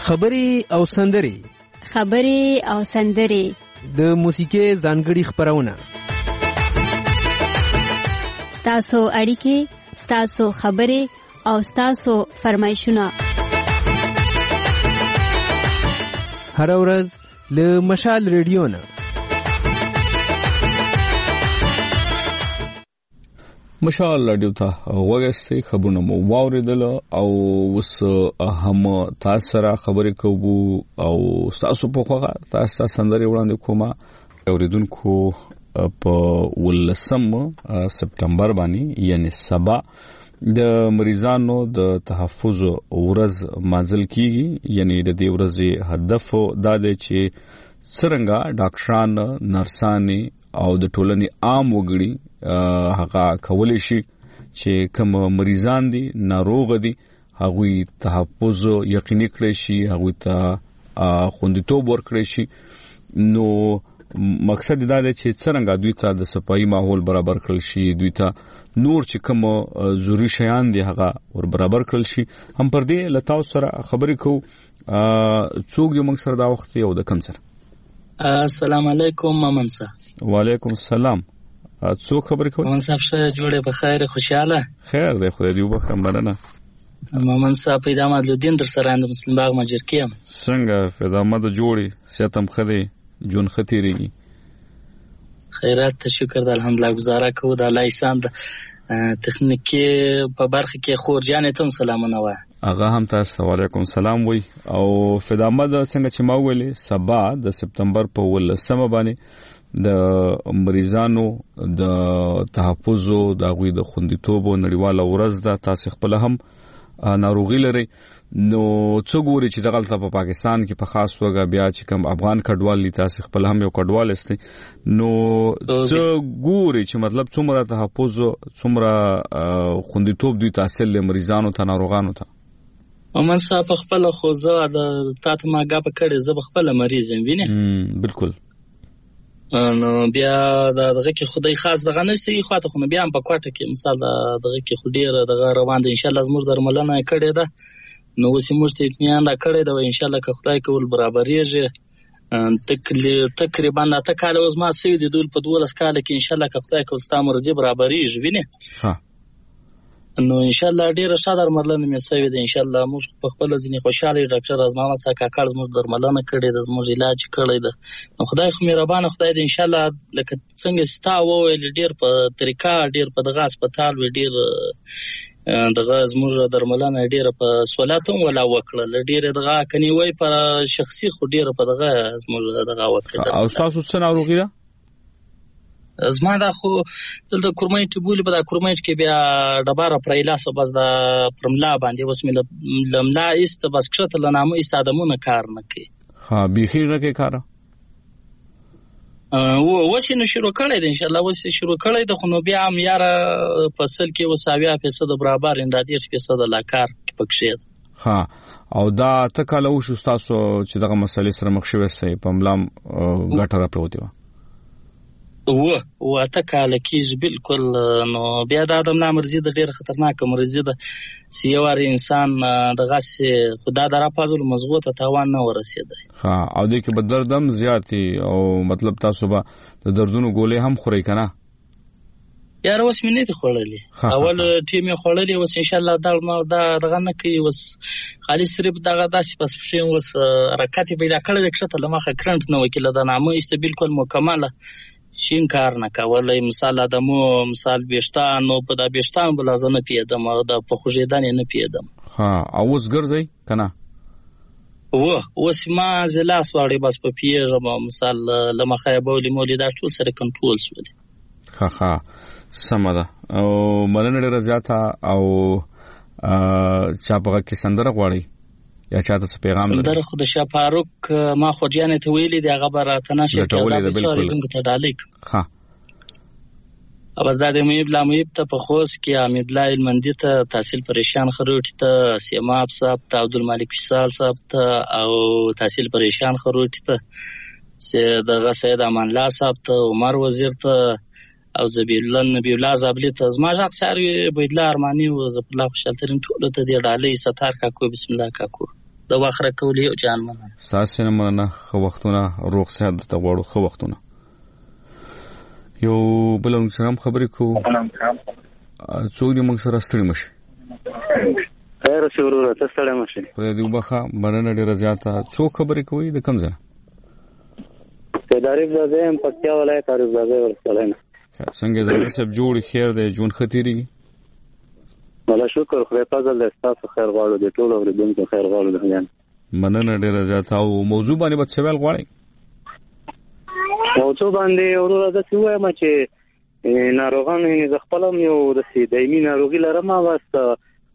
خبرې او سندرې د موسیقۍ ځانګړي خپرونه، ستاسو اړیکې، ستاسو خبرې او ستاسو فرمایشونه هر ورځ له مشال ریډیو نه. مشال رادیو ته وګورئ، خبرونه مو واوریدل او وس هم تاسو سره خبرې کوو او تاسو په خوغه تاسو سندري وړاندې کومه اوریدونکو په 18 سپتمبر باندې یعنی سبا د مریضانو د تحفظ ورځ مازل کیږي. یعنی د دې ورځې هدف دا دی چې څنګه ډاکټران، نرسانې او د ټولنې عام وګړي هغه کولی شي چې کوم مریضان دي، ناروغ دي، هغوی تحفظ یقیني کړي شي، هغوی ته خوندیتوب ورکړي شي. نو مقصد دا دی چې څنګه دوی ته د صفایي ماحول برابر کړل شي، دوی ته نور چې کوم ضروري شیان دي هغه ور برابر کړل شي. هم پر دې لتاو سره خبرې کوو. څوک یو موږ سره دا وخت یو د کم سره. السلام علیکم مامن صاحب. وعلیکم السلام. څوک خبرې کوي؟ مامن صاحب شه جوړه په خیر خوشاله. خیر دی، خدای دې وبخښه. مننه مامن صاحب. پیدا مدلودین در سره اند مسلم باغ مجر کیم. څنګه پیدا مد جوړي سیتم خدي جون خطيري. خیرات ته شکر د الحمدلله گزاره کوو. د الله احسان د تخنیکی په برخه کې خور جان ته سلامونه وای. هغه هم تاسو وعلیکم السلام وای. او فدامد څنګه چې ما ویلې سبا د سپتمبر په 18 باندې د مریضانو د تحفظ او د غوي د خوندیتوب نړیواله ورځ ده. تاسو خپل هم ناروغي لري. نو څو ګوري چې دغلته په پاکستان کې په خاص توګه بیا چې کوم افغان کډوال دي، تاسو خپل هم یو کډوال استئ. نو څو ګوري چې مطلب څومره تحفظ، څومره خوندیتوب دوی تحصیل مریضانو ته، ناروغانو ته. ومن صاحب خپل خو زه د تاسو ما غا په کړه زه خپل مریض یم ویني. بالکل. نو بیا دغه کې خدای خاص دغه نشته خو ته خو بیا په کوټه کې مثال دغه کې خو ډیر دغه روان دي. ان شاء الله زموږ درملنه کړې ده. نو وسې موږ ته اطمینان را کړی دا. ان شاء الله که خدای کول برابرېږي تقریبا اته کاله اوس ما سوي دي دول په 12 کاله کې ان شاء الله که خدای کول ستا مرزي برابرېږي ویني. نو ان شاء الله ډیره ښه درملنه مې سوي ده. ان شاء الله موږ په خپل ځینې خوشاله ډاکټر ازمان څخه کاکړ زموږ درملنه کړې ده، زموږ علاج کړی ده. نو خدای خو مهربان خدای دې ان شاء الله لکه څنګه ستا وویل ډیر په طریقه ډیر په دغه هسپتال وی ډیر دغه زموږ درملنه ډیره په سہولتوم ولا وکړه ډیره دغه کني وای په شخصي خو ډیره په دغه زموږ دغه وکړه. او تاسو څه ناروغي ده؟ زما دا خو دلته کورمایټ بولی په دا کورمایټ کې بیا ډباره پرایلاسو بس دا پرملا باندې اوس مې لملا است بس کښته لنامه استادمونه کار نه کوي. ها بيخي نه کوي کار. وسې نو شروع کړی دی. ان شاء الله وسې شروع کړی دی. خو نو بیا هم یاره فصل کې وساویا پیسې د برابر انده 10% لا کار پکښې. ها او دا تکاله وشو تاسو چې دغه مسلې سره مخ شوي سي په ملام غټه را پروتي و تکاله کیږي بالکل. نو بیا د ادم نه مرزي د ډیر خطرناک مرزي د سیوار انسان دغه سي خدا درا پازل مضغوطه تاوان نه ورسېدای. ها او د کې بدر دم زیاتی او مطلب تاسو به د دردونو ګولې هم خوري کنه. یار اوس مې نه دي خوړلې. اول ټیم یې خوړلې اوس ان شاء الله دغه نه کوي. اوس خالي صرف دغه داسې پس شي اوس حرکت پیدا کړل کښته لمخه کرنټ نه وکیل د نامه است بالکل مکمله شین کار نه کولای. مثال ادمو مثال بیشتانو په دا بیشتان بلازنه پیدم او د پخوجیدان نه پیدم. ها اوس ګرځي کنه. اوس ما زلاس واړې بس په پیژم مثال لمخه بولی مولیدا ټول سره کنټرول شول. ها سمده. او مننه ډیره زیاته. او چا په کې سندره غواړي یا چاته څه پیغام لري؟ سندره خو د شفاروق ما خو جانې ته ویلې دی هغه بر تناشه کې دا سوري څنګه ته ډالیک. ها اوس د مېب لا مېب ته په خوست کې حمید الله المندي ته تحصیل پریشان خروټ ته سیماب صاحب ته عبدالملک فیصل صاحب ته او تحصیل پریشان خروټ ته دغه سید امان الله صاحب ته عمر وزیر ته او زبیل الله نبی الله زابلی ته زما ځخ ساروی بيدلا ارمانی او زپ الله خوشالترین ټول ته دی ډالې ستار کاکو بسم الله کاکو. د وخت راکول یو جان مننه. تاسو نه مننه. خو وختونه روغ صحت ته غواړو. خو وختونه یو بل سره خبرې کوو. څوک دې موږ سره ستړي مشي. خیر شروع ته ستړي مشي. په دې وبخه مننه ډیره زیاته. څوک خبرې کوي د کوم ځای؟ تعریف زاده پکتیا ولایت تعریف زاده ورسلنه. څنګه زړه سب جوړ خیر دی ژوند خطرې؟ ولا شکر خدای فضل د تاسو خیر غواړو د ټولو اوریدونکو خیر غواړو د ځان. مننه ډیره زیاته. او موضوع باندې به څه ویل غواړئ؟ موضوع باندې ورور د څه وایم چې ناروغانو نه خپلم یو د دایمي ناروغي لرم واسطه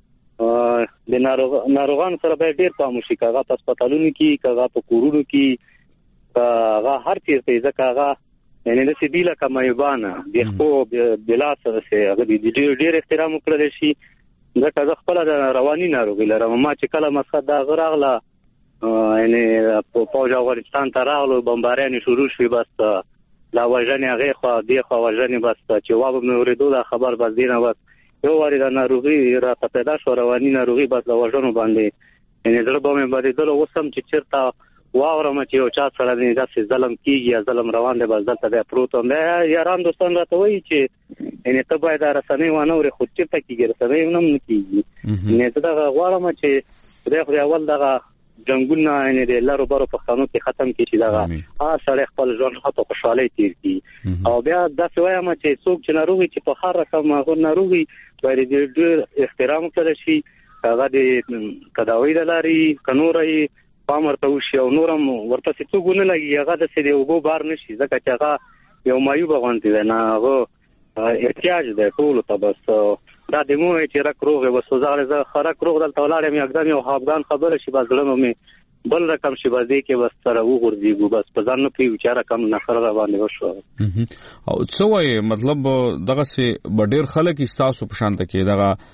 د ناروغانو سره به ډیر پام وشي. کاغه په هسپتالونو کې کاغه په کورونو کې کاغه هر چیرته ځکه هغه یعنی د سیبیله کمایبانه د خو بلا سره هغه د ډیر احترام وکړل شي. ځکه زه خپل د رواني ناروغي لرم. ما چې کله مسخه دا غراغله یعنی په پوج افغانستان ته راغلو بمباریان شروع شوي بس لا وژنې هغه خو دی خو وژنې بس چې واب مې اوریدو دا خبر بس دینه بس یو واری دا ناروغي را پیدا شو رواني ناروغي بس د وژنو باندې یعنی زړه به مې باندې دل وسم چې چیرته واورم چې یو چا سره دې داسې ظلم کیږي یا ظلم روان دی بس دلته د پروت هم یاران دوستان راته وایي چې یعنی ته باید رسنۍ وانه ورې خود چیرته کېږي رسنۍ هم نه کېږي. یعنی زه دغه غواړم چې خدای اول دغه جنګونه یعنی د لارو بارو پښتنو کې ختم کړي چې دغه سړی خپل ژوند په خوشحالۍ تیر کړي. او بیا داسې وایم چې څوک چې ناروغي چې په هر رقم هغه ناروغي باید ډېر احترام وکړل شي. هغه د تداوی د لارې کنورې پام ورته وشي او نورم ورته څوک نه لګي هغه د سړي وګو بار نشي ځکه چې هغه یو مایوب غونډې ده نه هغه احتیاج ده ټول ته بس دا د مو چې رک روغ وسوزاله زه خرک روغ دلته ولاړم یکدم یو افغان خبره شي بس ځلنو می بل رقم شي بس دې کې بس سره وګورځي بس په ځان نه پیو چې رقم نه خبره باندې وشو. او څه وایي مطلب دغه سي ډېر خلک استاسو په شان ته کې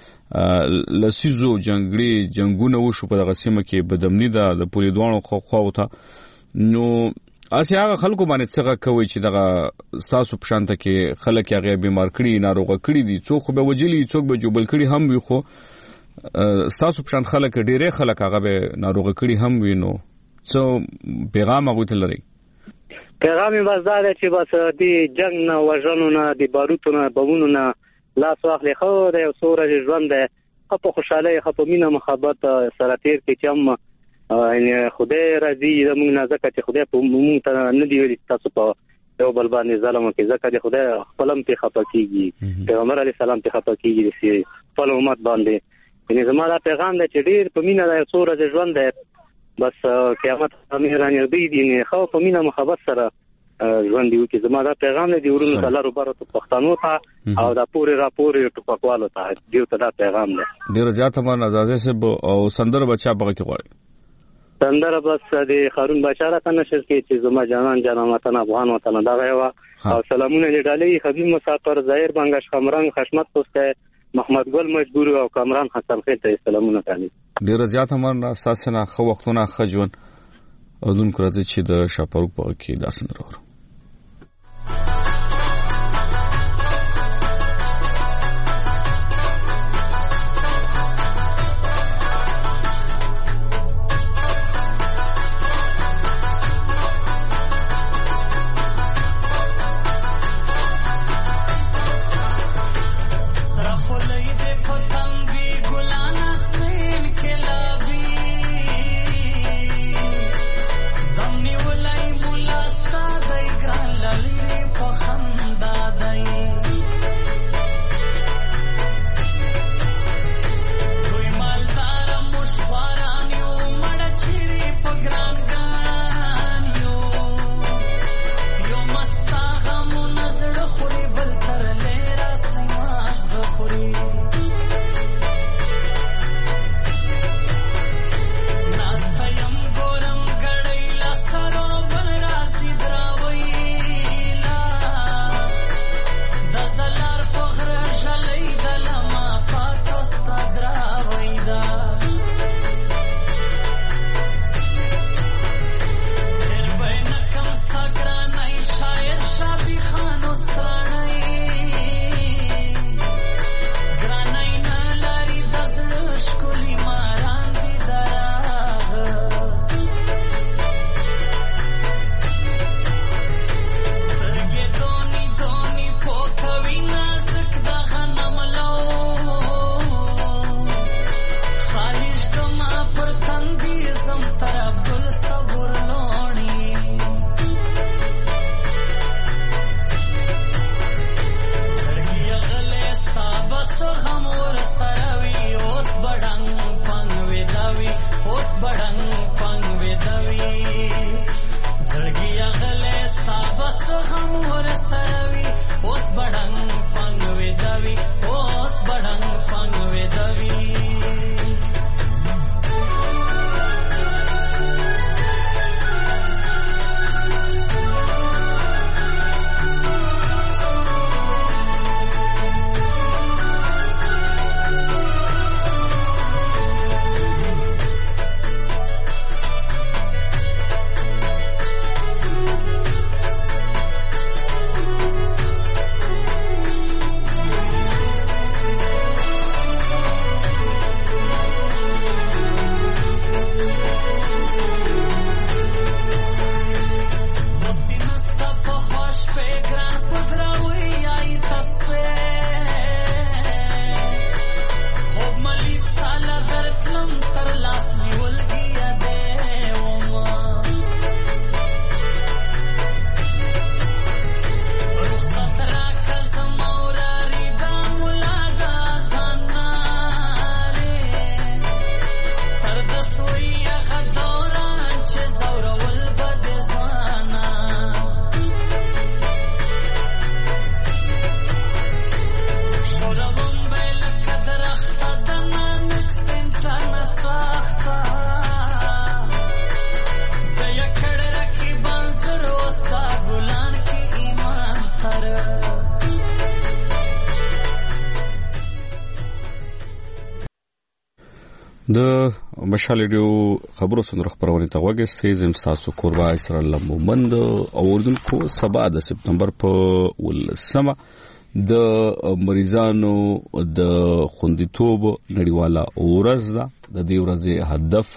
دغه لسیزو جنگونه وشو په دغه سیمه کې بدمنی د پولی دوانو خو ته نو اسی هغه خلکو باندې څنګه کوي چې دغه استاسو په شان ته کې خلک هغه بیمار کړي ناروغه کړي دي څوک به وجلی څوک به جوبل کړي هم وي خو استاسو په شان خلک ډېرې خلک هغه به ناروغه کړي هم وي. نو څو پیغام هغه ته لري؟ پیغام بس دا چې بس د جنگ نه وژنو نه د باروتو نه بمونو نه لاس واخلي خو د یو سورج ژوند ده په خوشاله په مینه محبت سره تیر کې چې یعنی خدای راضي زموږ نه ځکه چې خدای په موږ ته نه دی ویلي تاسو په یو بل باندې ظلم کوي ځکه چې خدای خپلم ته خپه کیږي پیغمبر علی سلام ته خپه کیږي چې خپل امت باندې یعنی زموږ دا پیغام دی چې ډیر په مینه د سورج ژوند ده بس قیامت امیر رانیږي دي نه خو په مینه محبت سره ژوند دی چې زموږ دا پیغام دی ورونو تعالی روبره پښتنو ته او دا پوره راپورې ټوپکوالو ته دیو ته دا پیغام دی. ډیر زیاته من ازازه سه او سندر بچا بغه کې غواړي سندر بس د خارون بشارت نشر کې چې زما جانان جانان وطن افغان وطن دا غوا او سلامونه لډالي خبيب مسافر ظاهر بنگش خمرنګ خشمت پوسټه محمد ګل مجبور او کامران حسن خیل ته سلامونه کوي. ډیر زیاته من اساسا نه خو وختونه خجون او دون کړه چې د شاپورک په کې دا سندر ورو دمنی ولای مولا ستا د تصور لونی زړګي غلې ستا بس غم ور سروي اوس بډنګ پنګ ویداوي اوس بډنګ پنګ ویداوي زړګي غلې ستا بس غم ور سروي اوس بډنګ پنګ ویداوي اوس بډنګ پنګ ویداوي د مشال ریډیو خبرو سندره خبرونه ته وګورئ زم تاسو کوربا اسرائیل مومند او اردوونکو سبا د سپتمبر په ولسمه د مریضانو د خوندیتوب نړیواله ورځ ده د دې ورځې هدف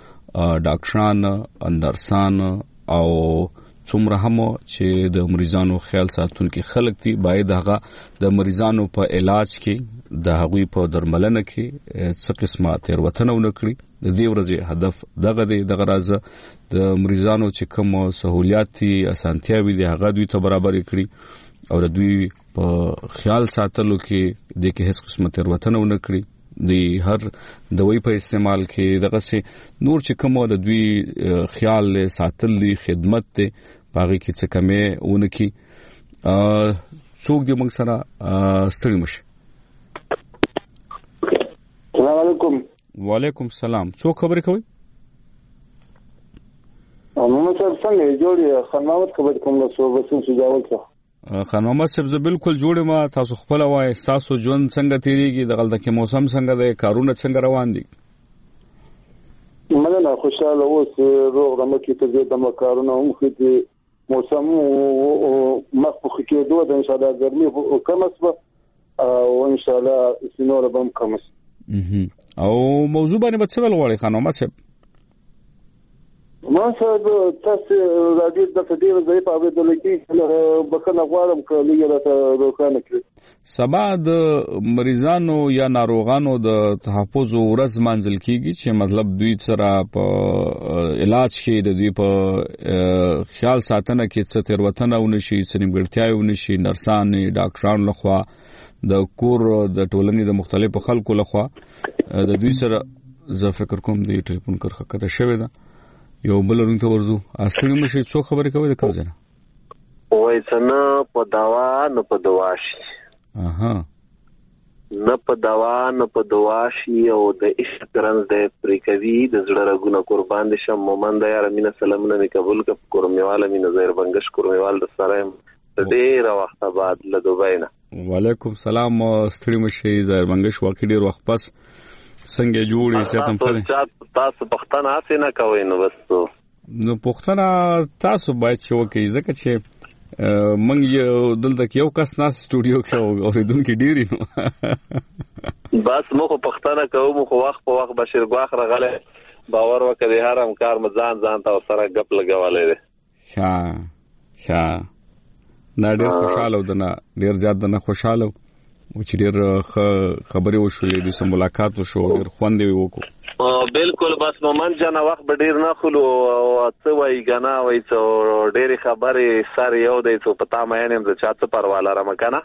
ډاکټران اندرسان او څومره هم چې د مریضانو خیال ساتونکو خلک دي باید هغه د مریضانو په علاج کې د هغوی په درملنه کې څه قسمه تیروتنه ونکړي د دې ورځې هدف دغه دی دغه راز د مریضانو چې کوم سہولیات دي اسانتیاوي دي هغه دوی ته برابر کړي او د دوی په خیال ساتلو کې د کې هیڅ قسمه تیروتنه ونکړي د هر دوی په استعمال کې دغه سي نور چې کوم د دوی خیال ساتل دي خدمت ته باغی کې څه کمه ونکړي څوک دې موږ سره ستړي مشه. السلام علیکم. وعلیکم السلام. څوک خبرې کوي؟ محمد صاحب څنګه جوړ یې خدمات خبر کوم له صوبسن سجاول څخه خان محمد صاحب زه بالکل جوړ ما تاسو خپل وای تاسو ژوند څنګه تیریږي دغلته کې موسم څنګه دی کارونه څنګه روان دي؟ مننه خوشاله اوس روغ رمکې ته د کارونه هم خدي موسم مخکې کېدو د ان شاء الله ګرمي کم اسبه او ان شاء الله سينور بم کم او موضوع باندې به څه ول غواړي خان محمد صاحب؟ ما صاحب تاسو راځي د فدیو ځای په اړه د لګي بخنه غواړم کله یې راته روښانه کړئ. سبا د مریضانو یا ناروغانو د تحفظ ورځ منځل کیږي چې مطلب دوی سره په علاج کې د دوی په خیال ساتنه کې څه تیروتنه ونشي څه نیمګړتیاوې ونشي نرسان ډاکټران لخوا د کور د ټولنې د مختلفو خلکو لخوا د دوی سره زه فکر کوم د ټلیفون کرخه کته شوی ده یو بل رنګ ته ورزو اصلي مشه څو خبرې کوي د کوم ځای وای څنګه په دوا نه په دواشي نه په دوا نه په دواشي او د اشترنز د پریکوي د زړه رګونه قربان دي شم مومند یار امینه سلامونه می قبول ک کورمیواله می نظر بنگش کورمیوال د سره ډېر وخت بعد له دوبۍ نه. وعلیکم السلام ستړي مشه زهر بنگش واکې ډېر وخت پس څنګه جوړې ساتم خله تاسو پښتنه اسې نه کوي نو بس نو پښتنه تاسو باید چې وکړئ ځکه چې موږ یو دلته یو کس ناس سټوډیو کې اوریدونکو ډیری نو بس موږ پښتنه کوو موږ وخت په وخت بشیر باخ راغله باور وکړي هر هم کار مزان ځان ته سره غپ لګولې ده ښه نه ډېر خوشاله ودنه ډېر زیات نه خوشاله و چې ډېر خبرې وشولې د سم ملاقات وشو ډېر خوند وکړو بالکل بس مومن جان وخت به ډیر نه خلو او څه وای غنا وای څو ډېری خبرې سره یو دی څو پتا مې نه د چاته پرواله را مکنه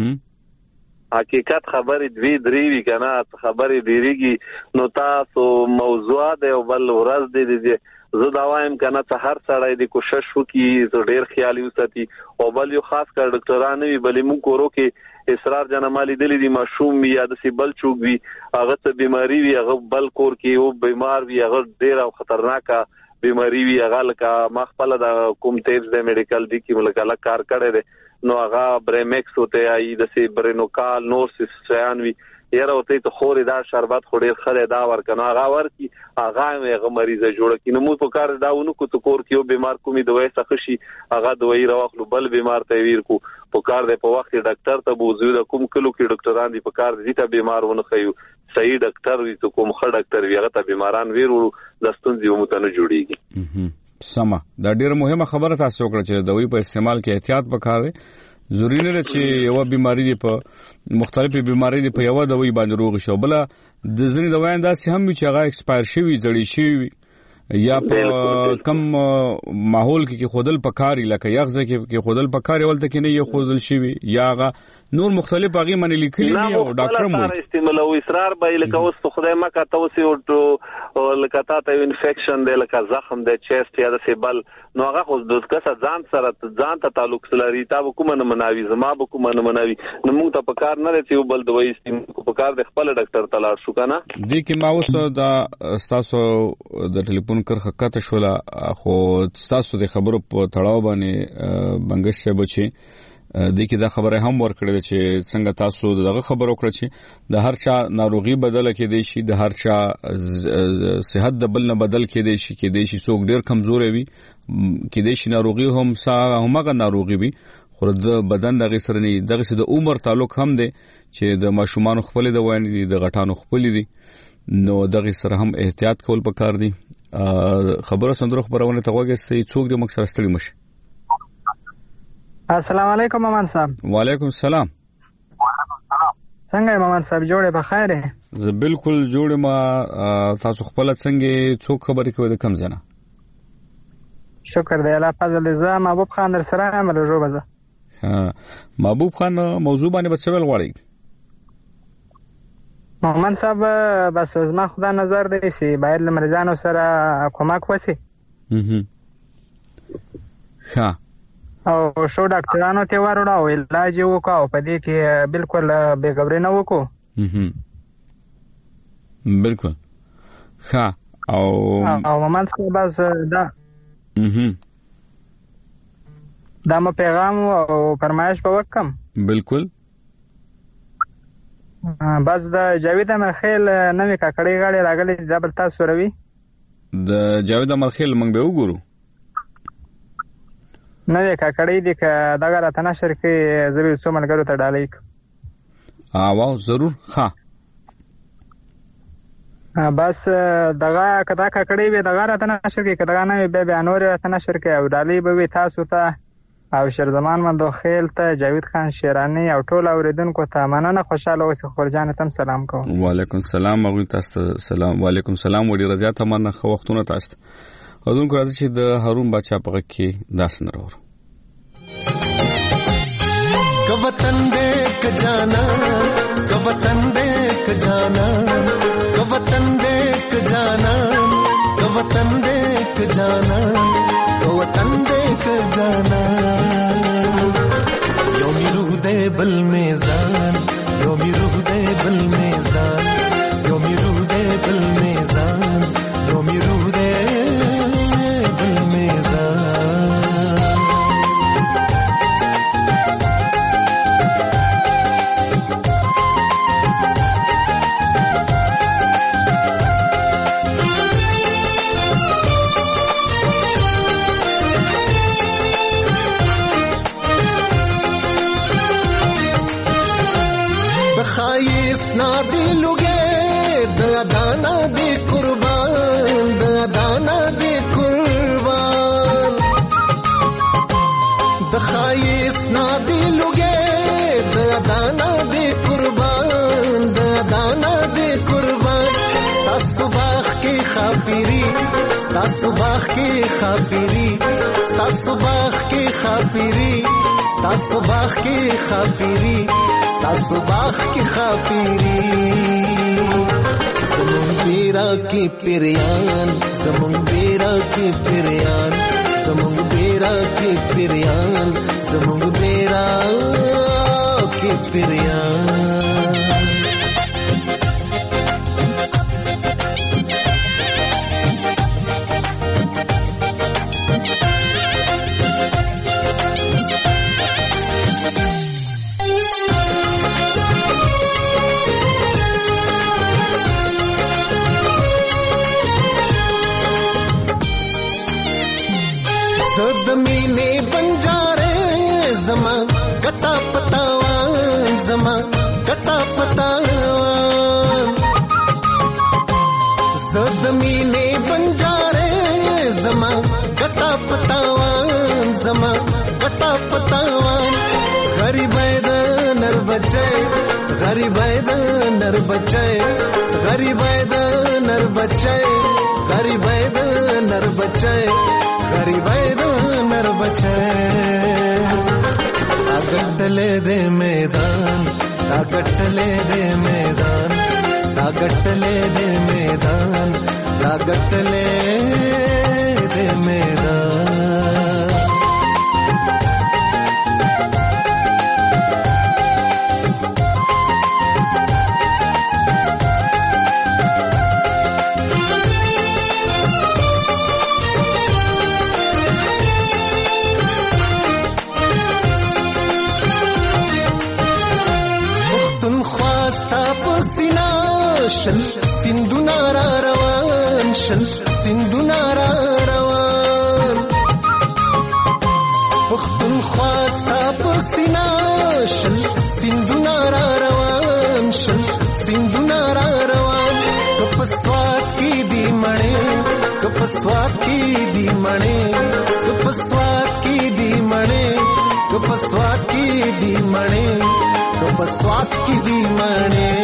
حقیقت خبرې دوی درې وی کنه خبرې ډیریږي نو تاسو موضوع دی او بل ورځ دی زه دا وایم کنه ته هر سړی د کوشش وکړي زه ډیر خیالي وساتي او بل یو خاص کر ډاکټرانو وی بلې مونږ کورو کې اصرار جنمالي دلی دی مشوم یا د سی بل چوک وی هغه ته بیماری وی هغه بل کور کې او بیمار وی هغه ډیر او خطرناک بیماری وی هغه لکه مخفله د کوم تیز د میډیکل دی کې ملګری کار کړي دي نو هغه بریمکس ہوتے ای د سی برینوکال نورس سیان وی یره وته ته خوري دا شربت خوري خره دا ورکنه هغه ورکی هغه هغه مریضه جوړ کینو مو په کار داونو کو تو کور کیو بیمار کومي دوی سخشي هغه دوی راوخلو بل بیمار ته ویر کو په کار د په وخت ډاکټر ته بوزو د کوم کلو کې ډاکټران دی په کار دي ته بیمار ونه خيو صحیح ډاکټر وي ته کوم خړ ډاکټر وي هغه ته بیماران ویرو د ستونزې ومتنه جوړیږي سما دا ډیره مهمه خبره تاسو وکړه چې د دوی په استعمال کې احتیاط وکړئ ضروري نه چې یو بیماری دی په مختلفې بیماری دی په یو دوی باندې روغ شو بل د ځینې دوايان داسې هم چې هغه ایکسپایر شوی زړی شوی یا په کم ماحول کې خودل پکاري لکه یغزه کې خودل پکاري ولته کې نه یو خودل شوی یا هغه نور مختلف هغه منی لیکلي دي او ډاکټر مو استعمال او اصرار به لکه اوس خدای مکه تاسو او لکه تاسو انفیکشن دی لکه زخم دی چیست یا د سیبل نو هغه خو د کسه ځان سره ځان ته تعلق لري تاسو کوم نه مناوي زما به کوم نه مناوي نو موږ ته پکار نه رسي بل دوی استعمال پکار د خپل ډاکټر ته لاړ شو کنه دي کې ما اوس دا تاسو د ټلیفون کرخه کته شولا خو تاسو د خبرو په تړاو باندې بنگش شه بچي د کې دا خبره هم ورکړل چې څنګه تاسو دغه خبرو کړی چې د هر چا ناروغي بدل کې دی شي د هر چا صحت د بل نه بدل کې دی شي کې دی شي څوک ډیر کمزور وي کې دی شي ناروغي همغه ناروغي وي خو د بدن دغه سره نه دغه سره د عمر تعلق هم دی چې د ماشومان خپل د وایي دي د غټانو خپل دي نو دغه سره هم احتیاط کول پکار دي خبره سندره خبرونه ته وګورئ چې څوک د مکسر ستړي مشي السلام علیکم مامان صاحب وعلیکم السلام څنګه مامان صاحب جوړه بخیر زه بالکل جوړه ما تاسو خپل څنګه څوک خبرې کوي د کم ځنه شکر دی الله فضل زه محبوب خان در سره عمل روبزه محبوب خان موضوع باندې بچول غواړي مامان صاحب بس زما خدا نظر دی چې باید لمرزانو سره کومک وسی ها او شو ډاکټرانو ته وروړو او علاج وکاو په دې کې بالکل بے خبري نه وکړو بالکل ها او مامان صاحب بس دا مو پیغام او فرمایش په وکم بالکل بس دا جاوید امرخیل نوې کاکړی غاړي راغلي ځبل تاسو روي د جاوید امرخیل موږ به وګورو نوې کاکړی دي که دغه راته نشر کې زه به څو ملګرو ته ډالۍ کړم واو ضرور ښه بس دغه که دا کاکړی وي دغه راته نشر کې که دغه نه وي بیا نورې راته نشر کې او ډالۍ به وي تاسو ته او شیرزمان مندوخیل ته جاوید خان شیرانی او ټول اوریدونکو ته مننه خوشاله اوسئ خورجان ته سلام کوم وعلیکم السلام مغوی تاسو سلام وعلیکم السلام وړي رضا ته مننه خو وختونه تاسو اذن کو راځي چې د هارون بچا په کې داسن راور کو وطن دیکھ جانا کو وطن دیکھ جانا کو وطن دیکھ جانا کو وطن دیکھ جانا کو وطن دیکھ جانا یومی روح دے بل میزان یومی روح دے بل میزان یومی روح دے بل میزان یومی روح دے بل میزان ना दिलुगे दाना दे कुर्बान दाना दे कुर्बान बखाइस ना दिलुगे दाना दे कुर्बान दाना दे कुर्बान सुबह کې خاپيري ستاسو باغ کې خاپيري ستاسو باغ کې خاپيري ستاسو باغ کې خاپيري ستاسو باغ کې خاپيري زمون بیرا کې پیریان زمون بیرا کې پیریان زمون بیرا کې پیریان زمون بیرا کې پیریان मीने बंजारे जमा कटा पतावान जमा कटा पतावान ज़मीने बंजारे जमा कटा पतावान जमा कटा पतावान गरीब नर बचे गरीब नर बचे गरीब नर बचे गरीब नर बचे गरीब नर बचे ताकत ले दे मैदान ताकत ले दे मैदान ताकत ले दे मैदान ताकत ले दे मैदान شل سندونا را روان شل سندونا را روان پختونخوا ستا پسینا شل سندونا را روان شل سندونا را روان کپسوات کی دی مړې کپسوات کی دی مړې کپسوات کی دی مړې کپسوات کی دی مړې کپسوات کی دی مړې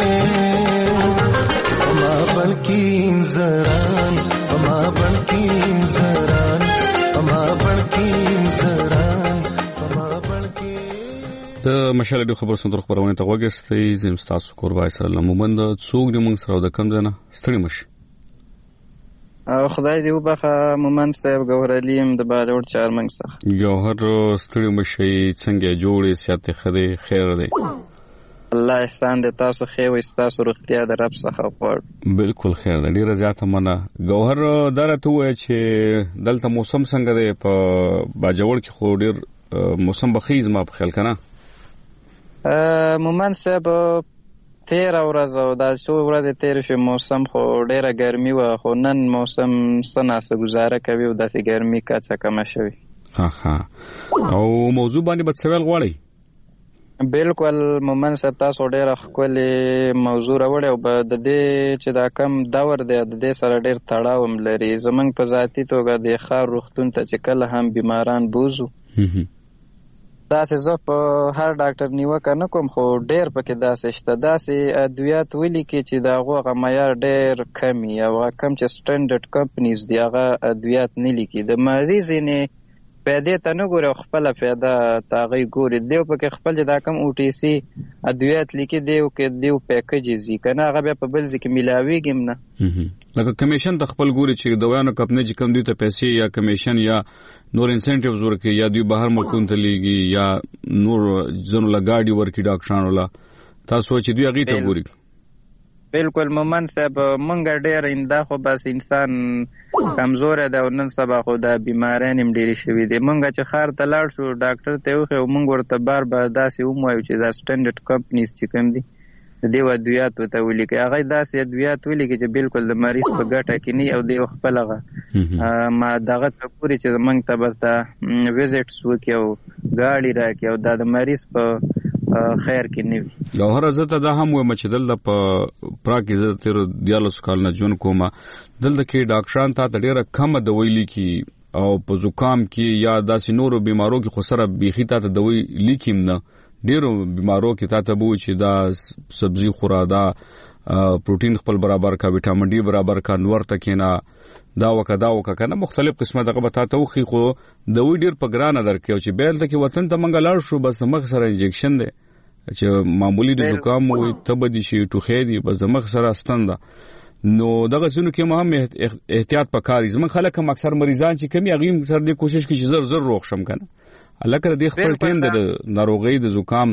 ما بلکین زران ما بلکین زران ما بلکین زران ما بلکین د مشال د خبر سندر خبرونه ته وګستې زم تاسو قربای سره لمومند څوک د موږ سره د کم ځنه ستړي مش خدای دې وبخه مومند صاحب ګوهر علیم د باجوړ چارمنګ څخه ګوهر ستړي مشي څنګه جوړې سیاته خده خیر دی الله احسان دې تاسو خیر او تاسو روغتیا د رب څخه غواړ بالکل خیر دی ډیره زیاته منه ګوهر درته وای چې دلته موسم څنګه دی په باجوړ کې خو ډیر موسم بخیز ما په خیال کنه مومند صاحب 13 ورځ او دا څو ورځې تیر شو موسم خو ډیره ګرمي و خو نن موسم سناسه گزاره کوي او داسې ګرمي کاڅه کم شوی ها او موضوع باندې به سوال غواړي بالکل مومن صاحب تاسو ډېر ښکلې موضوع راوړې او د دې چې دا کم دور دی د دې سره ډېر تړاو هم لري زمونږ په ذاتي توګه د ښار روغتون ته چې کله هم بیماران بوزو داسې زه په هر ډاکټر نیوکه نه کوم خو ډېر پکې داسې شته داسې ادویات ولیکي چې د هغو هغه معیار ډېر کم وي او هغه کم چې سټنډرډ کمپنیز دي هغه ادویات نه لیکي د مریض ځینې پیدا ته نه ګوري خپل پیدا تاغي ګوري دیو پکې خپل دا کم او ټي سي ادویات لیکي دیو کې دیو پیکیجز کنه هغه په بل ځکه ملاويږم نه لکه کمیشن د خپل ګوري چې دویانو کمپنی چې کم دوی ته پیسې یا کمیشن یا نور انسنټیوز ورکړي یا دوی بهر ملکونو ته لیږي یا نور ځنو لګاډي ورکړي ډاکټرانو لا تاسو چې دوی هغه ته ګوري بالکل مومن صاحب مونږ ډېر انده خو بس انسان کمزور دی او نن سبا خو د بیماران هم ډېری شوي دي مونږ چې خار ته لاړ شو ډاکټر ته وخو مونږ ورته بار داسې وموایو چې دا سټنډرډ کمپنیز چې کوم دي دی ادویات ته ولیکي هغه داسې ادویات ولیکي چې بالکل د مریض په ګټه کې نه او دی خپل هغه ما دغه ته پوری چې مونږ ته برته ویزټس وکي او ګاډي راکي او د مریض په خیر کې نه وي ګوهر زته دا هم و چې دلته په پراکې زته تر دیالوس کال نه جون کومه دلته کې ډاکټران ته ډیره کم دوی لیکي او په زکام کې یا داسې نورو بیمارو کې خو سره بيخي ته دوی لیکیم نه ډیرو بیمارو کې ته بو چې دا سبزی خورا دا پروتین خپل برابر کا، وټامین ډي برابر کا، نور تکینا دا وکا کنه مختلف قسمه دغه بتا ته خو د وی ډیر په ګرانه درکې او چې بیل ته کې وطن ته منګ لاړ شو بس مخ سره انجکشن دی چې معمولی د زکام وي تبدي شي ټوخې دي بس د مخ سره ستنده. نو دغه څونو کې مهم احتیاط پکاري. زمون خلک هم اکثر مریضان چې کمی اغیم سره د کوشش کوي چې زر روغ شم کنه الله کړه د خپل ټیم د ناروغي د زکام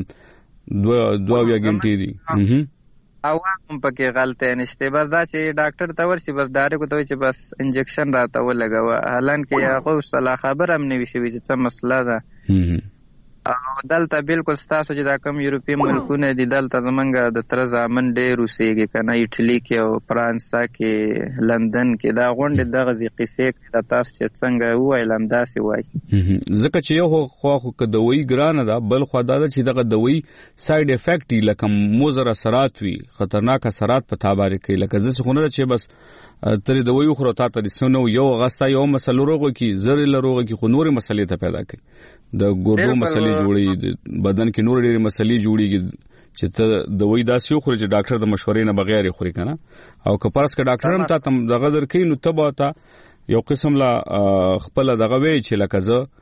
2 غنټې دي او هم پکې غلطه نشته. بس دا چې ډاکټر ته ورسي بس ډایرکټ کوي چې بس انجکشن راته ولګوه، حالانکه هغه صلاح خبر هم نه وي شوی چې څه مسله ده. او دلته بالکل ستاسو چې دا کم یورپی ملکونه دي دلته زمونږ د تر ځامن ډېر اوسېږي کنه، ایټلی کې او فرانسا کې، لندن کې دا غونډې دغه ځي قصې کې د تاسو چې څنګه وویل همداسې وایي. ځکه چې یو خو که دوی ګرانه ده، بل خوا دا ده چې دغه دوی ساید افیکټ وي لکه مضر اثرات وي، خطرناک اثرات په تا باندې کوي. لکه زه خو نه چې بس ترې دوی خورو تا ته رسنو یو غستا یو مسله روغه کې زر لروغه کې خو نورې مسلې ته پیدا کوي، د ګردو مسلې جوړي، بدن کې نور ډېرې مسلې جوړيږي چې ته دوی داسې خوري چې ډاکټر د مشورې نه بغیر خوري کنه. او که پرس که ډاکټر هم ته دغه درکې نو ته به یو قسم لا خپل دغه وی چې لکه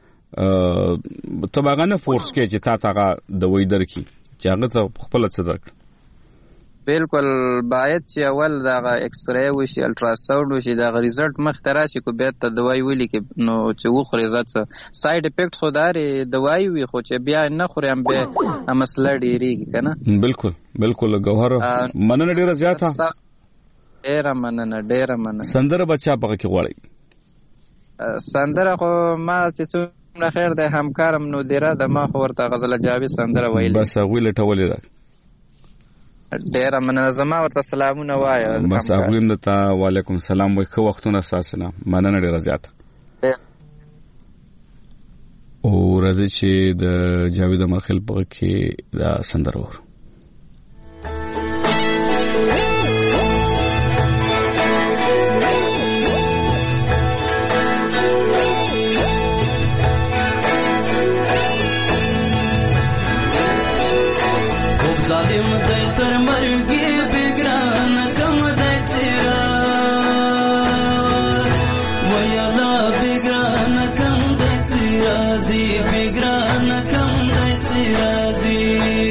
زه ته باغ نه فورس کې چې تا ته دوی درکې چې هغه ته خپل څه درک. بالکل باید چې اول دغه ایکس ری وشي، الټراساوند وشي، دغه ریزلټ مخته راشي کو بیا ته دوايي ولیکي نو چې وخوري ځکه ساید افیکټ خو داري دوايي وي خو چې بیا نه خوري هم به مسله ډیریږي کنه. بالکل ګوهر مننه ډیره زیاته، ډیره مننه. سندره بچا پکې کې غواړي؟ سندره خو ما چې څومره خیر ده همکارم نو دیره د ما خو ورته غزل جاوی سندره ویل بس هغه لټولې ده. ډیره مننه، زما ورته سلامونه وایه. بس هغه هم ته وعلیکم السلام وای، خو وختونه اساسه مننه ډیره زیاته. او راځي چې د جاوید مرخل په کې دا سندره ور ظالم دی تر مرګي بګران کم دی تیرا ویلا بګران کم دی تیرا زی بګران کم دی تیرا زی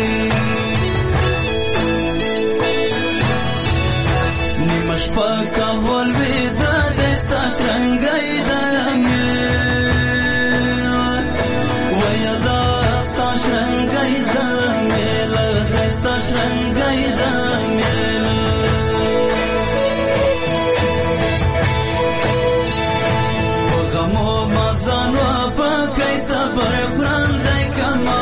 نیمش پاکا ولوي د دستا شرنګي درمه ویلا ستا شرنګي درمه شرنګي د مېلو په غمو مزانو په کې صبر فرندای کما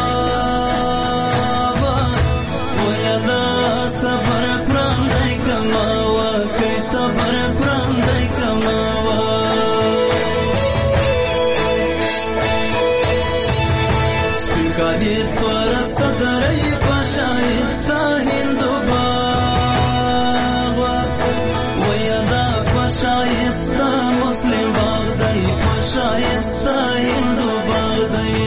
ویلا صبر فرندای کما کې صبر فرندای کما سپکالي پرست درې پښایسته هندو باغ ویدا پښایسته مسلم باغ دی پښایسته هندو باغ دی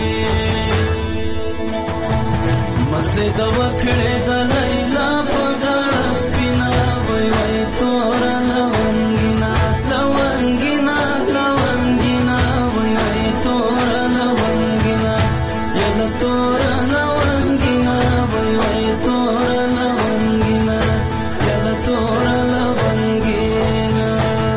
مسجد وکړه د لیلا په غاړه سپینا وای وای تور لونګینا لونګینا لونګینا وای وای تور لونګینا یلا تور لونګینا وای وای تور لونګینا یلا تور لونګینا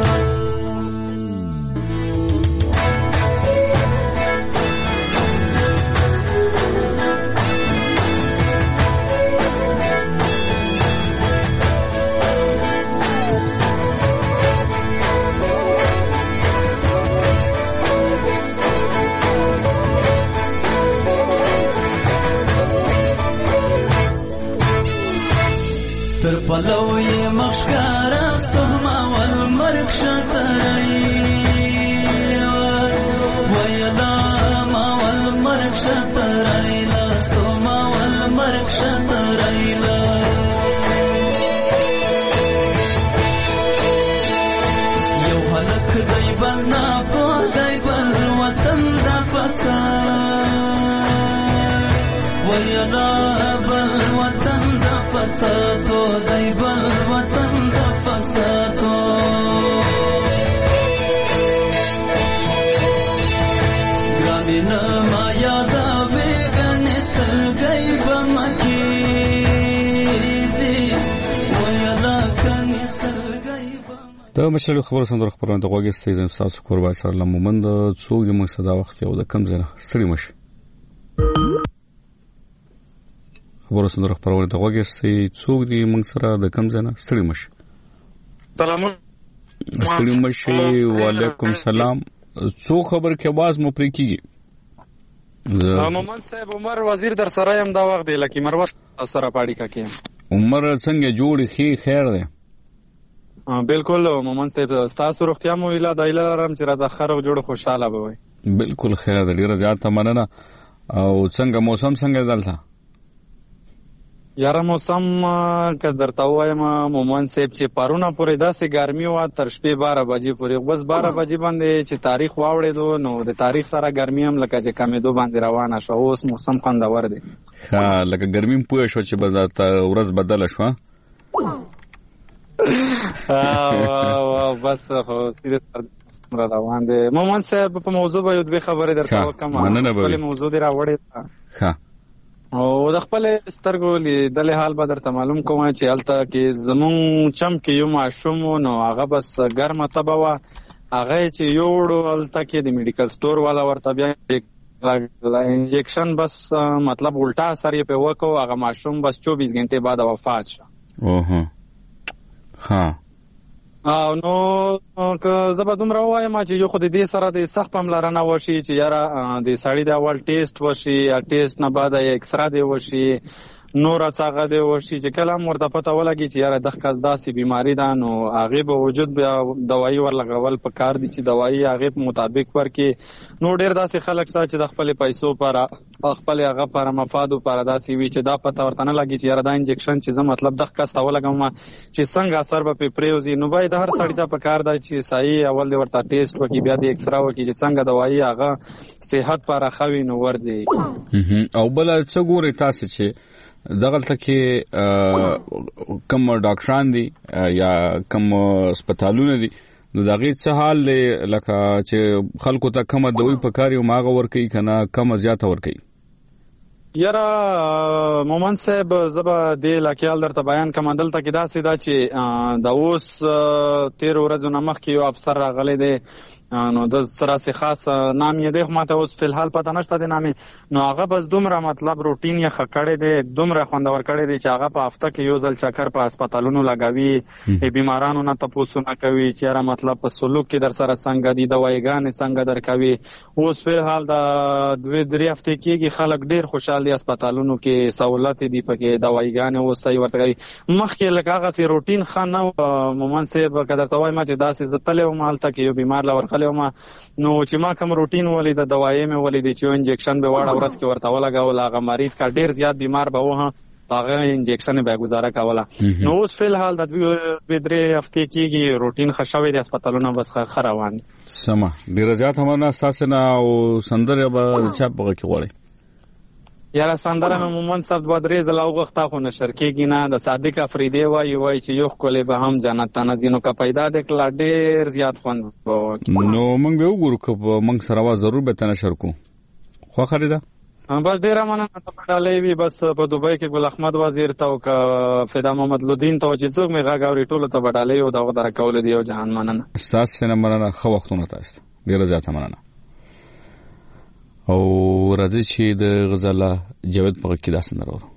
تر پلوی مخشکارا سهما والمرک شترئی ویلا ما والمرک شترئی سهما والمرک شترئی یو حلق دی بل ناپو دی بل وطن دا فساد ویلا بل وطن دا فساد فساتو دای بل وطن د فساتو ګرانه ما یاد وګن سلګي بمکی دی ویلا کني سلګي د مشرلو خبرو سندره خبرونه د غوږی سیزن تاسو قربان سره لمومند څوک د موږ صدا وخت یو د کم زنه ستړي مشه خبرو سندره خبرونه د غوږی سي څوک د موږ سره د کم زنه ستړي مشه سلام ستړي مشه وعلیکم سلام څو خبر کې आवाज مو پرې کیږي مومن صاحب عمر وزیر در سره هم دا وخت دی لکه مروه سره پاړی کا کې عمر څنګه جوړ خیر ده بالکل مومن صاحب تاسو روغتیا مو اله د اله رم چې را د خرو جوړ خوشاله به وي بالکل خیر ده ډیره زیاته مننه او څنګه موسم څنګه دلته یاره موسم که درته وایم مومن صاحب چې پرونه پورې داسې ګرمي وه تر شپې 12 بجې پورې بس 12 بجې باندې چې تاریخ واوړېدو نو د تاریخ سره ګرمي هم لکه چې کمېدو باندې روانه شوه اوس موسم خوندور دی ښه لکه ګرمي پوه شو چې بس ورځ بدله شوه بس خو سیده را روان دی مومن صاحب په موضوع به یو دوه خبرې درته وکم خپل موضوع دی راوړې ښه او د خپل سترګو لیدل حال به درته معلوم کوم چې هلته کې زمون چم کې یو ماشوم نو هغه بس ګرمه تبه وه هغه چې یوړو هلته کې د میډیکل سټور والا ورته بیا انجکشن بس مطلب الټا اثر یې پې وکړو هغه ماشوم بس 24 غنټې بعد وفات شو ها نو که زه به دومره ووایم چې یو خو د دې سره د سخت پاملرنه وشي چې یاره د سړي د اول ټیسټ وشي ټیسټ نه بعد یې اکسرا دی وشي نور څنګه دی ورشي چې کله مرته پته ولګي چې یاره دغه کس داسې بیماری ده نو هغه به وجود بیا دوايي ورلګول په کار دي چې دوايي هغه په مطابق ورکي نو ډیر داسې خلک چې د خپل پیسو پر خپل هغه پر مفادو پر داسې وی چې دا پته ورته نه لګي چې یاره دا انجکشن چې زه مطلب دغه کس ته ولګم چې څنګه اثر به پریوزي نو باید هر سړی دا په کار دی چې صحیح اول دی ورته ټیسټ وکي بیا د ایکسرا وکي چې څنګه دوايي هغه صحت پر خوي نو ور دي او بل څه ګوري تاسو چې دغلته کې کم ډاکټران دي یا کم هسپتالونه دي نو دا غي څه حال لکه چې خلکو ته کم دوی په کار یو ماغه ور کوي کنه کم زیاته ور کوي یاره مومن صاحب زبا دی لکهال درته بیان کوم دلته کې داسې دا چې د اوس 13 ورځې نمخ کې یو افسر راغلی دی نو د سره سي خاص نام یې ده ماته اوس فلحال پته نشته د نامې نو هغه بس دومره مطلب روټین یې خکړې دی دومره خوندور کړی دی چې هغه په هفته کې یو ځل چکر په هسپتالونو لګوي بیمارانو نه تاسو نه کوي چې را مطلب په سلوک کې در سره څنګه دي دوايګانې څنګه درکوي اوس فلحال د 2-3 هفته کېږي خلک ډیر خوشاله هسپتالونو کې سہولت دي پکې دوايګانې اوس صحیح ورته کوي مخکې لکه هغه سي روټین خانه مومن صاحب کده توای ما چې داسې زتلې او مالته کې یو بیمار لور نو چې ما کوم روټین ولې د دوايي مې ولې د چې انجکشن به واړه ورځ کې ورته ولګاول هغه مریض کا ډیر زیات بیمار به وه هغه انجکشن به گزاره کوله نو اوس فلحال د 2-3 هفته کېږي روټین خښوي د هسپتالونو بس خروان سما ډیر زیات هم نه تاسو نه او سندره به چا په کې غوړي یاره سندره مومن صاحب د درې زلاو غوښتا خو نشر کېږي نه د صادق افریدی وای چې یو خپل به هم جنت ته نزینو کا پیدا د کلا ډیر زیات خوند نو موږ به وګورو که موږ سره وا ضرور به تنشر کو خو خریدا بس ډیر مننه ته ډالې وی بس په دوبۍ کې ګل احمد وزیر ته او فدا محمد لودین ته چې څوک می غاګوري ټول ته ډالې او دغه در کول دی او جهان مننه استاد سره مننه خو وختونه تاسو ډیر زیات مننه او راځي چې د غزاله جاوید په کې داس نه راو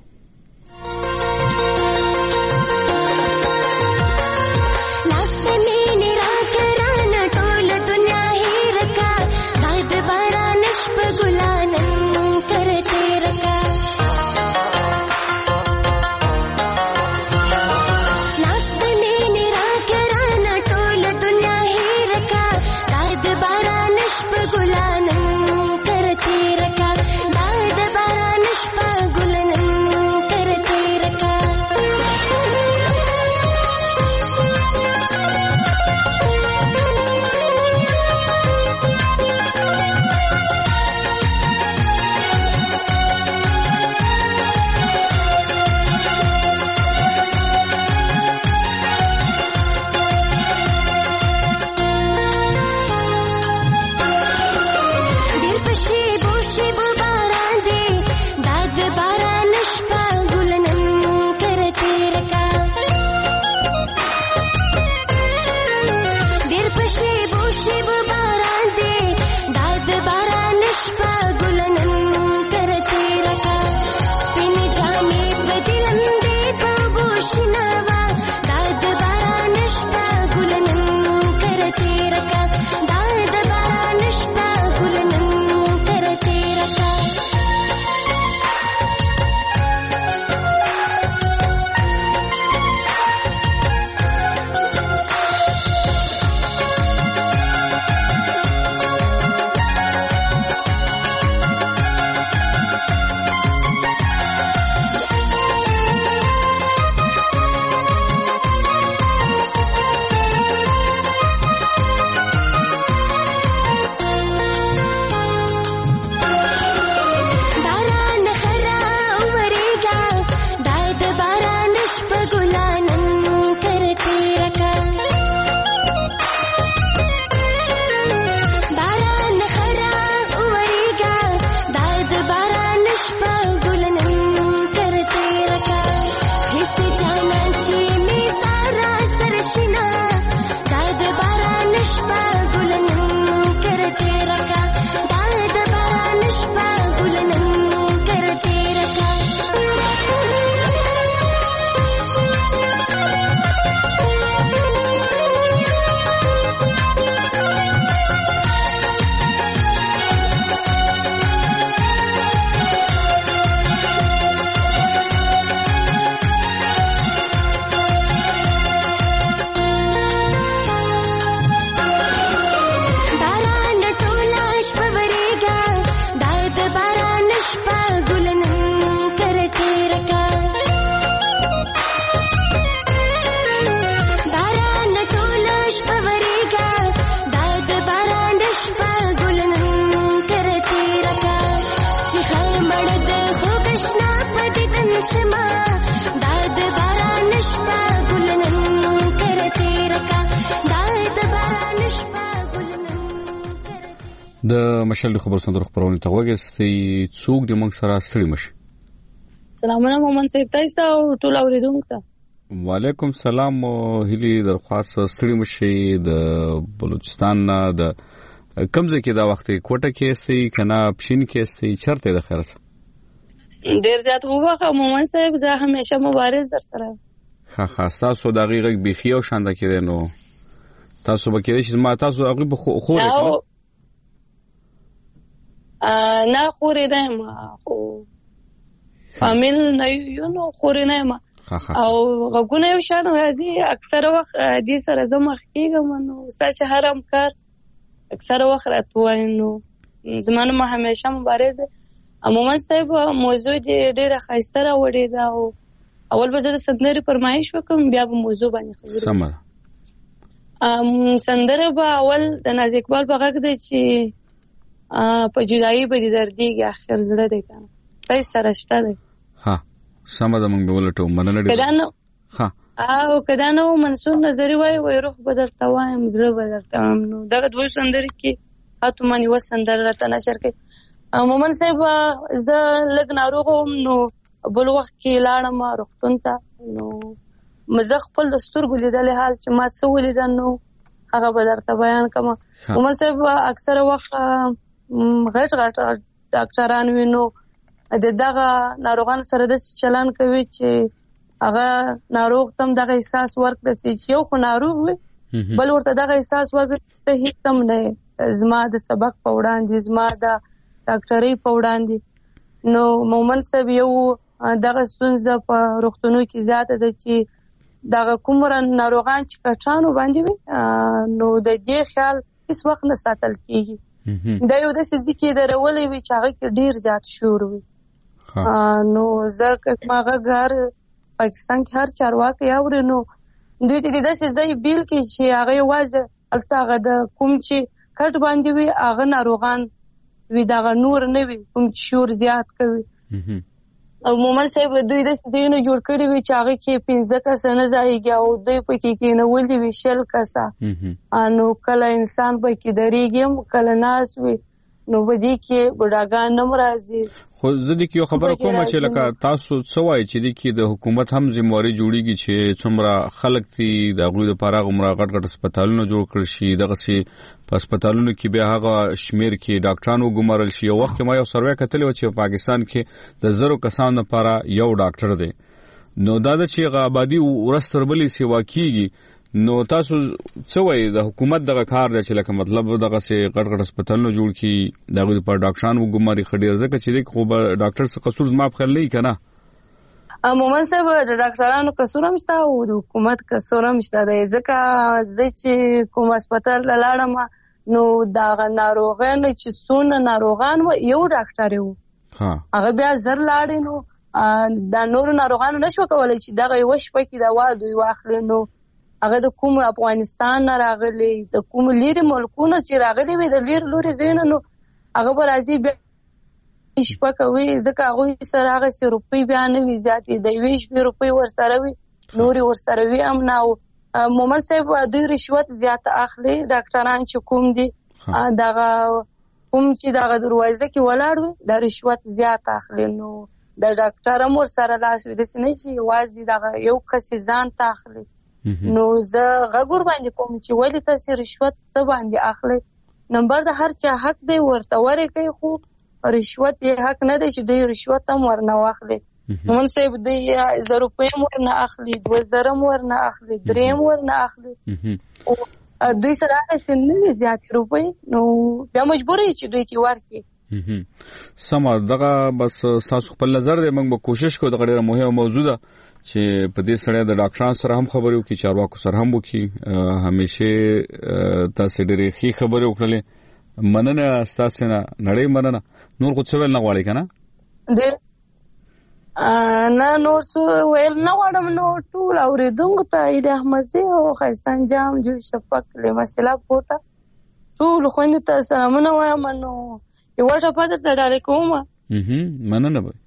गुलानन د مشال خبر سندره خبرونه ته وګورئ څوک د موږ سره ستړي مشي. سلامونه مومن صاحب تاسو او ټول اوریدونکو ته. وعلیکم سلام. هلي درخواست ستړي مشي د بلوچستان د کمزې کې دا وخت کوټه کې سي کنه پښین کې سي چرته د خیر سره ډیر زیات وبخه مومن صاحب زه همیشه مبارز در سره. ها تاسو دقیقه بيخي او شانده کې نو تاسو به کې چې ما تاسو هغه به خو نه خورې نه ما خو فامیل نه یو نو خورې نه ما او غوونه یو شانو دي اکثر وخت دې سره زما خېګم نو تاسو هرم کار اکثر وخت راتوي نو زمانه ما همیشه مبارز عموما صاحب موضوع دې ډېره خاصه راوړې دا او اول به زه سندري فرمایش وکم بیا به موضوع باندې خبرې سم سندره به اول د ناز اقبال په غږ دی چې په جدایي به دردیږي اخر زړه دی کنه تای سره شته دی. ها سم ده موږ ولټو مننه دي. ها او کدا نو منصور نظری وای روح بدر توایم زړه بدر تام نو دغه دوه سندري کې اته مانی و سندره راته نشر کې مومن صاحب زه لګ ناروغم نو بل وخت کې لاړم روغتون ته نو مزه خپل د سترګو لیدل حال چې ما څه ولیدل نو هغه به درته بیان کوم. مومن صاحب اکثر وخت غټ ډاکټران وینو د دغه ناروغان سره د چلن کوي چې هغه ناروغ تم دغه احساس ورکړي چې یو خو ناروغ وي بل ورته دغه احساس ورکړي چې هیڅ تم نه زما د سبق په وړاندې زما د ډاکټرۍ په وړاندې نو مومن صاحب یو دغه ستونزه په روغتونو کې زیاته ده چې دغه کومره ناروغان چې کټانو باندې وي نو د دې خیال هیڅ وخت نه ساتل کیږي. دا یو د سې کې درولې وي چې هغه کې ډیر زیات شور وي نو زه کماغه غار پاکستان کې هر چارواکي اوري نو دوی ته د سې ځای بیل کې چې هغه وازه التاغه د کوم چې کټ باندې وي هغه ناروغان وی دا نور نه وي کوم شور زیات کوي او مومن صاحب دوی د دینو جوړ کړی وی چې هغه کې 15 کس نه ځایږي او دوی په کې نه ولې وی شل کسا انو کله انسان په کې دریږي کله ناس وي نو بدی کې بډاګان نم راځي. خو زدي کې خبره کوم چې لکه تاسو سوای چې د کې د حکومت هم ذمہواری جوړیږي چې څومره خلک دي د غوړي لپاره غوړه غټ هسپتالونه جوړ کړ شي دغه سي په هسپتالونو کې بیا هغه شمیر کې ډاکټرانو ګمارل شي. یو وخت ما یو سروې کتلی و چې پاکستان کې د 0 کسانو لپاره یو ډاکټر دی. نو دا چې غابادي ورستربلې سی واقعيږي. نو تاسو څه وایي د حکومت دغه کار دی چې لکه مطلب دغه سي غټ هسپتالونه جوړ کړي دغه لپاره ډاکټرانو ګماري خډیر ځکه چې خو ډاکټر څخه قصور ما په خلې کنه. عموما صاحب د ډاکټرانو قصور هم شته او د حکومت قصور هم شته ځکه چې کوم هسپتال لاړم نو دا ناروغان چې څونه ناروغان و یو ډاکټر یو هغه بیا زر لاړ نو دا نور ناروغان نشو کولای چې دغه یو شپه کې دا وادي واخلي. نو هغه د کوم افغانستان نه راغلي د کوم لیري ملکونو چې راغلي وي د لیر لوري زینو نو هغه به راځي بیا شپه کوي ځکه هغه سره هغه 100 روپۍ بیا نه وي زیاتې د 20 روپۍ ورسره وي نوري ورسره وي هم نه. مومن صاحب دوی رشوت زیات اخلي ډاکټران چې کوم دي دغه کوم چې دغه دروازه کې ولاړ وي د رشوت زیات اخلي. نو د ډاکټر هم ورسره لاس وي د سینې چې واځي دغه یو کس ځان تاخلي. نو زه غوړ باندې کوم چې ولې تاسو رشوت څه باندې اخلي. نمبر د هر چا حق دی ورته ورکوي خو رشوت یې حق نه دی چې دوی رشوت هم ورنه واخلي. موږ صاحب دوی 1000 روپۍ ورنه اخلي 2000 ورنه اخلي 3 ورنه اخلي او دوی سره هیڅ نه زیات روپۍ نو بیا مجبور یې چې دوی کې ورکړي. سم دغه بس تاسو خپل نظر دی موږ به کوشش کوو دغه ډیره مهمه موضوع ده چې په دې سره د ډاکټرانو سره هم خبرې وکړي چارواکو سره هم وکړي. همیشه تاسو ډېرې ښې خبرې وکړلې. مننه تاسو نه نړۍ مننه. نور څه ویل نه غواړئ کنه؟ نه نور څه ویل نه غواړم. نو ټول اوریدونکو ته عید احمدزي او خیستان جام جو شفق له مسله پورته ټول خويندو ته سلامونه وایم. نو یو ټپه درته ډالې کوم. مننه به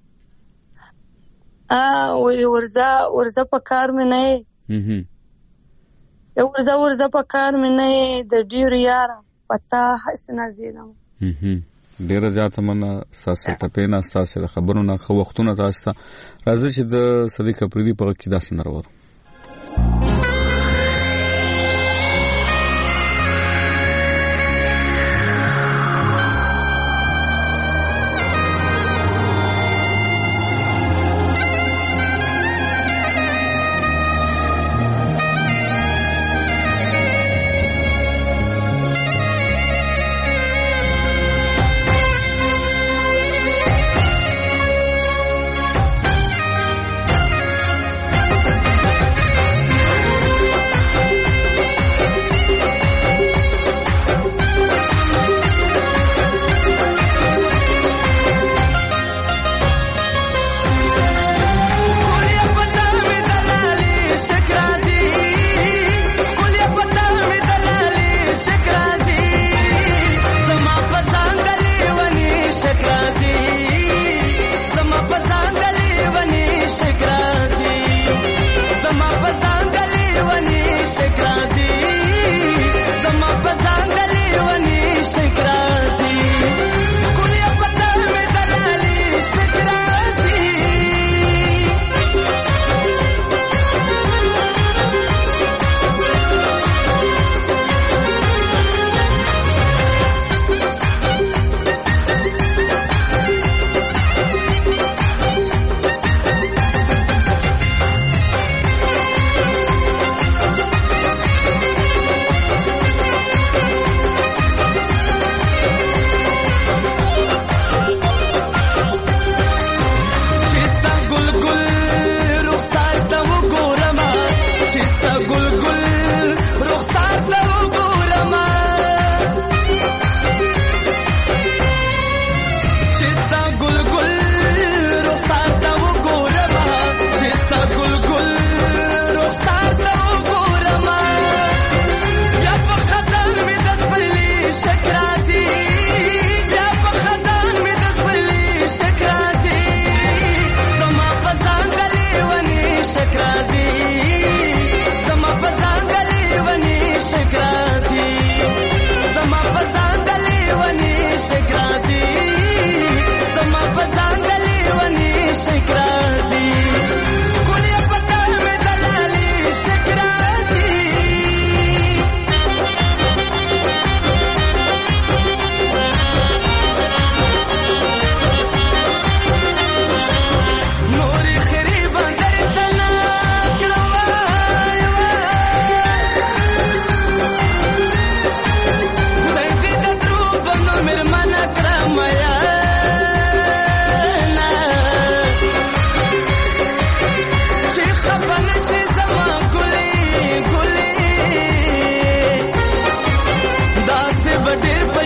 ورزه په کار مې نه یې ورزه په کار مې نه یې د ډیرو یاره پتا حسنه زیدم. ډیره زیاته مننه ستاسو ټپې نه ستاسو د خبرو نه خو وختونه تاسو ته راځي چې د صدیق افریدي په کې داسې نارور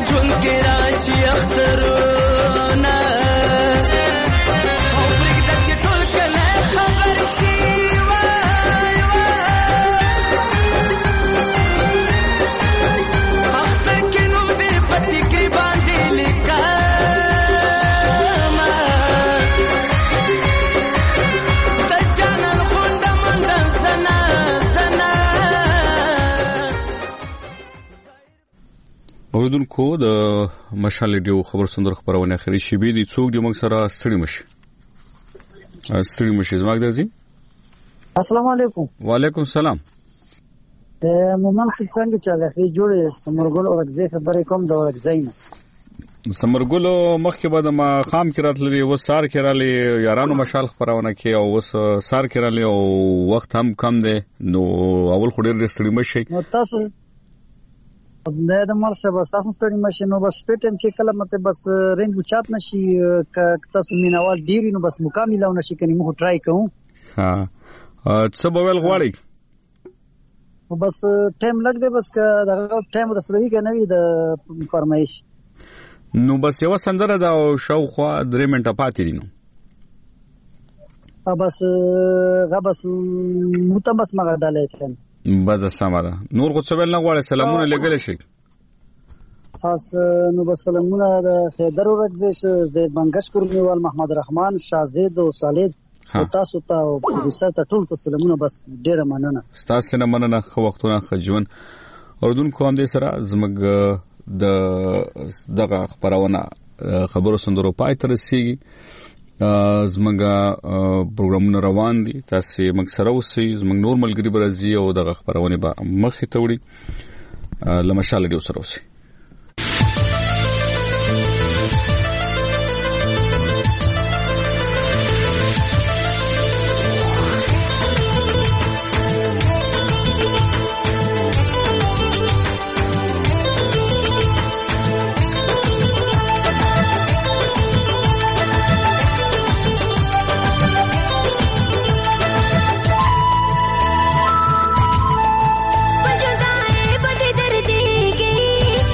ژوند کې راشي اخترونه او پرېږده چې ټول کلی خبر شي اختر کې نوم دې په ټیکري باندې لیکمه د جانان غونډه منډه زنه زنه. اوریدونکو د مشال ریډیو خبر سندر خبرونه اخري شیبې دي څوک دی موږ سره ستړي مشي زماګ درځي. السلام علیکم. وعلیکم السلام. مومن څنګه چاله خې جوړې سمرګل اورګزې خبرې کوم د اورګزین سمرګل مخکې بعد ما خام کې راتللی و سار کې رالي یارانو مشال خبرونه کې او وس سار کې رالي او وخت هم کم دی نو اول خو ډېر ستړي مشي نو تاسو د مرشه بس تاسو ستړي مشي نو بس پټم کې کله مته بس رنګ چات نشي تاسو مینوال ډیری نو بس مکمل او نشي کني موږ ټرای کوو. ها څه بویل غواړي بس ټایم لګ دی بس که دا ټایم رسوي کنه وي د فرمایش نو بس یو سندره دا شاوخوا 3 منټه پاتې دي نو بس غبس متبس مغه ډالې کړم بس سم ده نور خو څه ویل نه غواړي سلامونه لګل شي خاص نو بس سلامونه د خیدر ورځ زید بنگش کورنیوال محمد رحمان شاهزید او صالح او تاسو ته او پروډوسر ته ټول سلامونه بس ډیره مننه تاسو نه مننه خو وختونه خجون اوردونکو هم دې سره زمګ د دغه خبرونه خبرو سندرو پای تر رسیږي زمګه پروګرامونه روان دي تاسو موږ سره اوسئ زمګ نور ملګری برازي او دغه خبرونه به مخې ته وړي لمشال ډیو سره اوسئ. बड़े दर्द की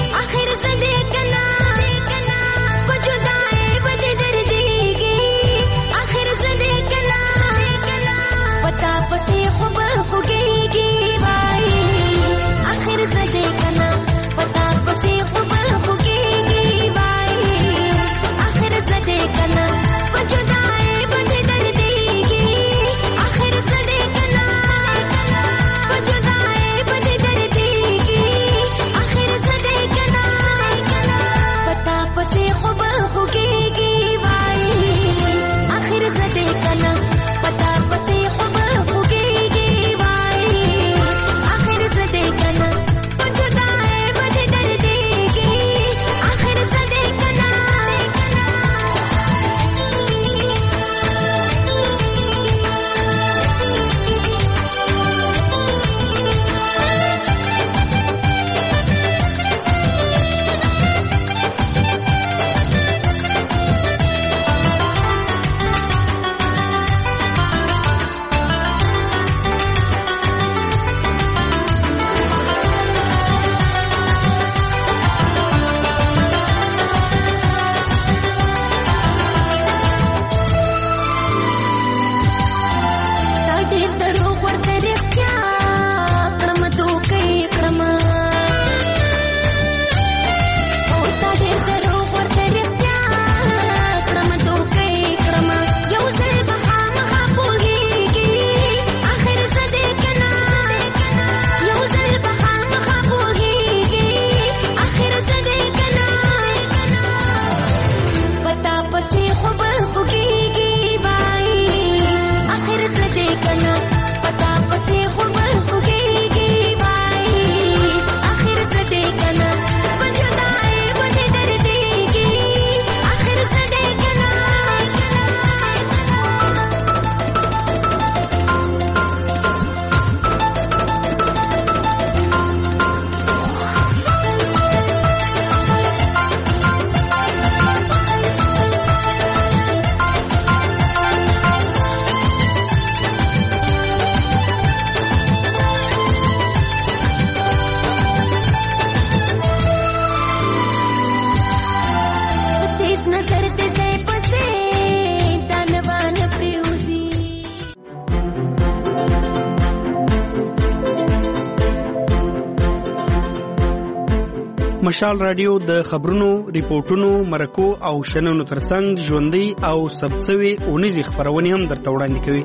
مشال رادیو د خبرونو، ریپورتونو، مرکو او شننو ترڅنګ ژوندۍ او ثبتسوي اونیزي خبرونه هم درته وړاندې کوي.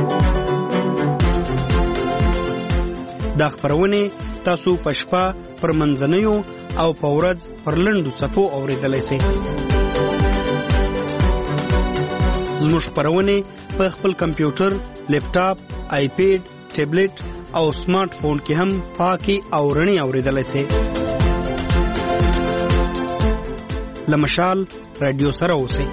دا خبرونه تاسو په شپه پر منځنیو او په ورځ پر لنډو څپو اوریدلای شئ. زموږ خبرونه په خپل کمپیوټر، لیپټاپ، آیپیډ، ټابلیټ او سمارټ فون کې هم پاکي او رڼي اوریدلای شئ. لمشال رادیو سره اوسئ.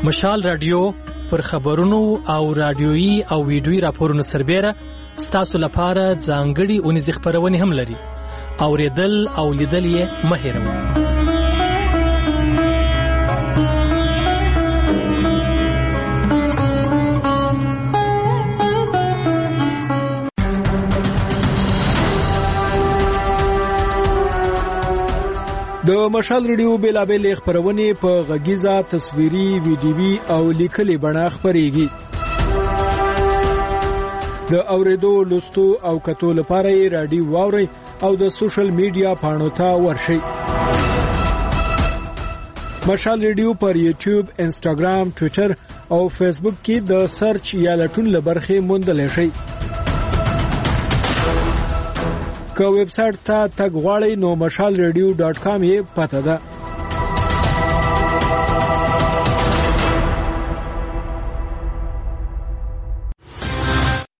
مشال رادیو پر خبرونو او رادیويي او ویډیويي راپورونو سربېره ستاسو لپاره ځانګړي اونیزې خپرونې هم لري. اوریدل او لیدل یې مه هېروئ. د مشال ریډیو بیلابېل خبرونه په غږیزه، تصویري، ویډیوي او لیکلي بڼه خپرېږي. د اوریدو، لوستو او کتو لپاره یې رادیو واورئ او د سوشل میډیا پاڼو ته ورشئ. مشال ریډیو پر یوټیوب، انسټاګرام، ټوئیټر او فیسبوک کې د سرچ یا لټون لبرخې موندلی شئ. که ویب سټ ته تګ غواړئ نو mashalradio.com یې پته ده.